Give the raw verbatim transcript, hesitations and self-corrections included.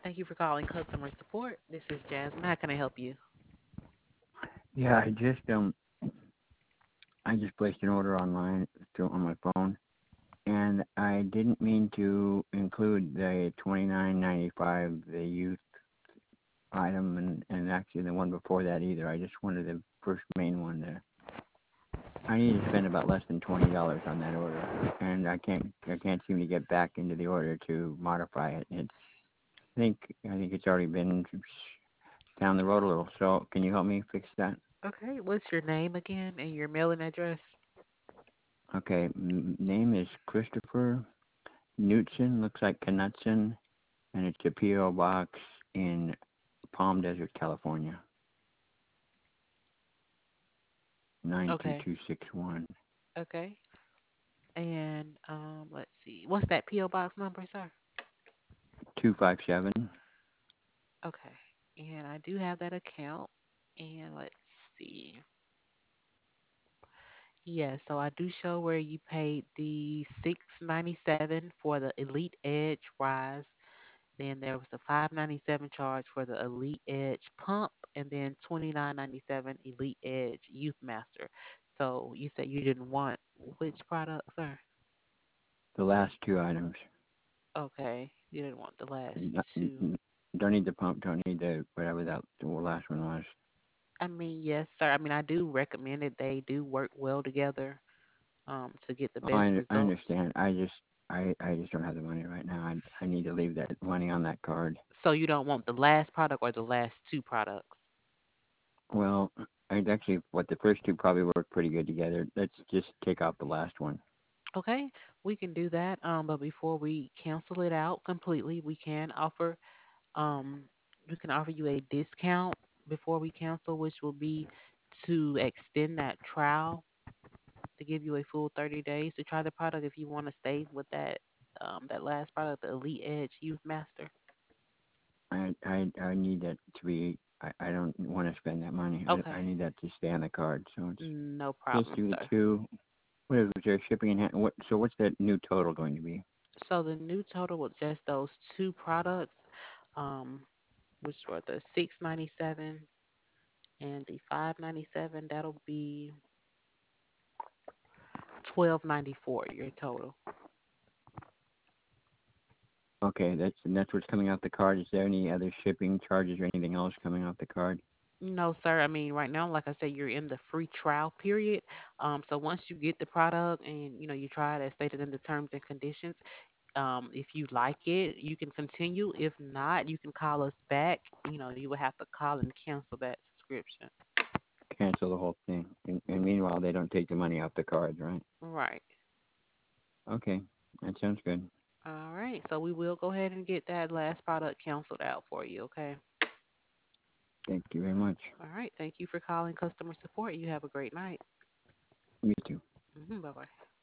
Thank you for calling customer support. This is Jasmine. How can I help you? Yeah, I just um I just placed an order online through on my phone, and I didn't mean to include the twenty nine ninety five the youth item, and and actually the one before that either. I just wanted the first main one there. I need to spend about less than twenty dollars on that order, and I can't I can't seem to get back into the order to modify it. It's I think I think it's already been down the road a little. So can you help me fix that? Okay, what's your name again and your mailing address? Okay, m- name is Christopher Knutson, looks like Knutson, and it's a P O box in Palm Desert, California, Okay, nine two two six one. okay. And um, let's see. What's that P O box number, sir? two five seven. Okay. And I do have that account. And let's see. Yeah, so I do show where you paid the six ninety seven for the Elite Edge Rise. Then there was the five ninety seven charge for the Elite Edge Pump, and then twenty nine ninety seven Elite Edge Youth Master. So you said you didn't want which product, sir? The last two items. Okay, you didn't want the last N- n- two. n- Don't need the pump. Don't need the whatever that the last one was. I mean, yes, sir. I mean, I do recommend it. They do work well together um, to get the Oh, I best un- I results. understand. I just I I just don't have the money right now. I I need to leave that money on that card. So you don't want the last product or the last two products. Well, I actually what the first two probably work pretty good together. Let's just take out the last one. Okay, we can do that. Um, but before we cancel it out completely, we can offer um we can offer you a discount before we cancel, which will be to extend that trial to give you a full thirty days to try the product if you want to stay with that um that last product, the Elite Edge Youth Master. I I I need that to be. I, I don't want to spend that money. I I Okay, need that to stay on the card. So it's no just problem, do the sir. two. What is there shipping and hand, what? So what's that new total going to be? So the new total with just those two products, um, which were the six ninety seven and the five ninety seven, that'll be twelve ninety four your total. Okay, that's and that's what's coming out the card. Is there any other shipping charges or anything else coming out the card? No, sir. I mean, right now, like I said, you're in the free trial period. Um, so once you get the product and you know you try it as stated in the terms and conditions, um, if you like it, you can continue. If not, you can call us back. You know, you will have to call and cancel that subscription. Cancel the whole thing. And, and meanwhile, they don't take the money off the card, right? Right. Okay, that sounds good. All right. So we will go ahead and get that last product canceled out for you. Okay. Thank you very much. All right. Thank you for calling customer support. You have a great night. You too. Hmm. Bye bye.